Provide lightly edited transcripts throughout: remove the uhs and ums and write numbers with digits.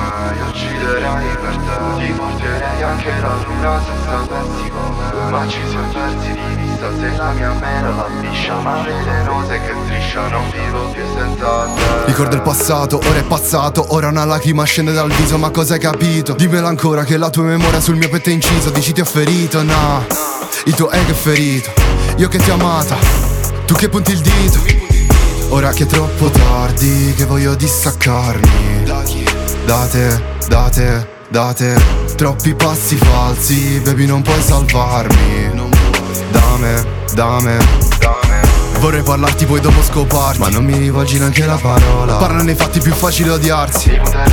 me. Io ucciderei per te, ti porterei anche la luna se sapessi com'è. Ma ci siamo persi di vista, sei la mia mera la biscia, ma velenose che striscia, non vivo più senza te. Ricordo il passato, ora è passato, ora una lacrima scende dal viso, ma cosa hai capito? Dimmelo ancora che la tua memoria sul mio petto è inciso. Dici ti ho ferito, no, il tuo ego è ferito. Io che ti ho amata, tu che punti il dito. Ora che è troppo tardi, che voglio distaccarmi da te, da te, da te. Troppi passi falsi, baby non puoi salvarmi. Da me, da me, da me. Vorrei parlarti poi dopo scoparti, ma non mi rivolgi neanche la parola. Parla nei fatti più facile odiarsi.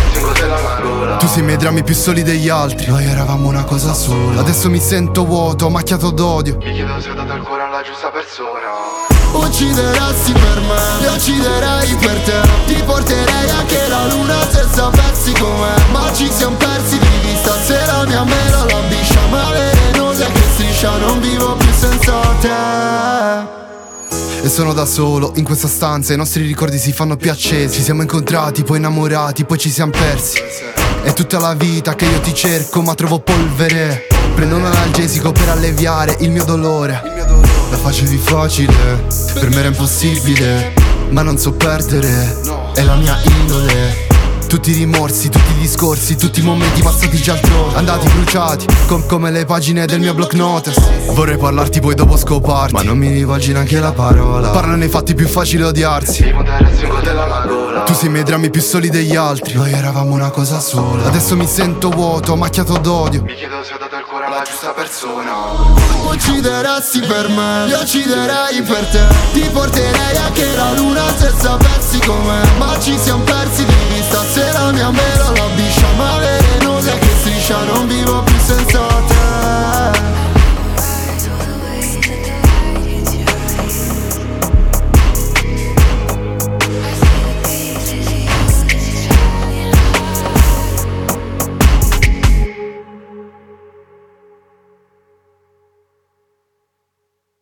Tu sei i miei drammi più soli degli altri. Noi eravamo una cosa sola. Adesso mi sento vuoto, macchiato d'odio. Mi chiedo se ho dato il cuore alla giusta persona. Uccideresti per me, io ucciderei per te. Ti porterei anche la luna se sapessi com'è. Ma ci siamo persi di vista, se la mia mela la biscia, ma velenosa che striscia, non vivo più senza te. E sono da solo in questa stanza, i nostri ricordi si fanno più accesi. Ci siamo incontrati, poi innamorati, poi ci siamo persi. È tutta la vita che io ti cerco ma trovo polvere. Prendo un analgesico per alleviare il mio dolore. La facevi facile, per me era impossibile, ma non so perdere, è la mia indole. Tutti i rimorsi, tutti i discorsi, tutti i momenti passati già altrove, andati bruciati, come le pagine del mio block notice. Vorrei parlarti poi dopo scoparti, ma non mi rivolgi neanche la parola. Parla nei fatti più facile odiarsi. Tu sei i miei drammi più soli degli altri. Noi eravamo una cosa sola. Adesso mi sento vuoto, macchiato d'odio. Mi chiedo se ho dato il cuore alla giusta persona. Uccideresti per me, io ucciderei per te. Ti porterei anche la luna se sapessi com'è. Ma ci siamo persi di vista, se la mia mela la biscia, ma velenosa che striscia, non vivo più